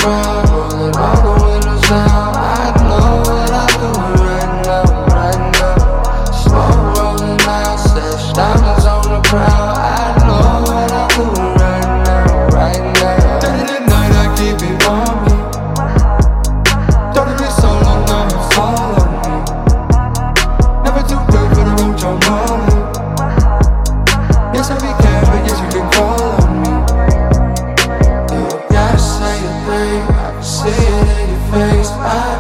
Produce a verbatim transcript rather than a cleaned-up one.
crowd, rolling all the windows down. I know what I'm doing right now, right now. Smoke rolling out, sash diamonds on the crowd. I know what I'm doing right now, right now. Day and night I keep it on me. Don't be so long, now follow me. Never too good for the road, you're rolling. Yes, I be care, but yes, you can call on me. You gotta say your thing, I can see it in your face. I